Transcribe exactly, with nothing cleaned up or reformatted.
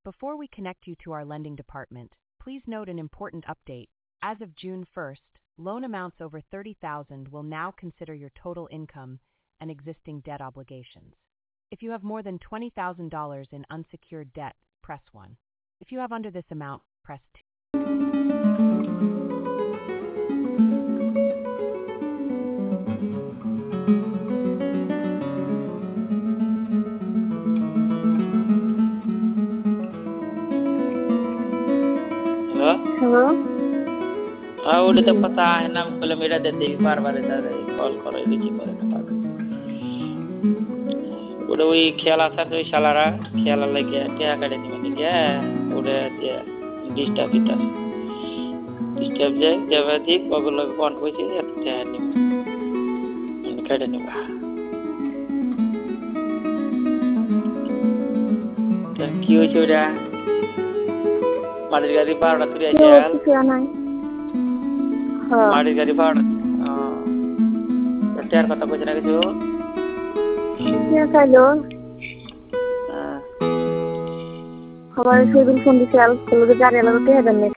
Before we connect you to our lending department, please note an important update. As of June first, loan amounts over thirty thousand dollars will now consider your total income and existing debt obligations. If you have more than twenty thousand dollars in unsecured debt, press one. If you have under this amount, press two. Hello? Hello? Ah, udah dapat enam kilometer dari बार-बार dari call করে receive করে না পারে ওটা ওই খেলা আছে ওই শালারা খেলা লাগে টিয়া কাটে নিবে নিগে ওটা দিয়ে ডিস্টার্ব দিতা ডিস্টার্ব যায় দেবাদি ওগুলো ফোন কইছে টিয়া নিবে কাটে নিবা কি হইছে ওটা মাটির গাড়ি পাড়া তুই আইছে মাটির গাড়ি পাড়া টিয়ার কথা কইছ না কিছু টিয়া খাইলো খাবার সেদিন ফোন দিছে আর গাড়ি লাগতে হবে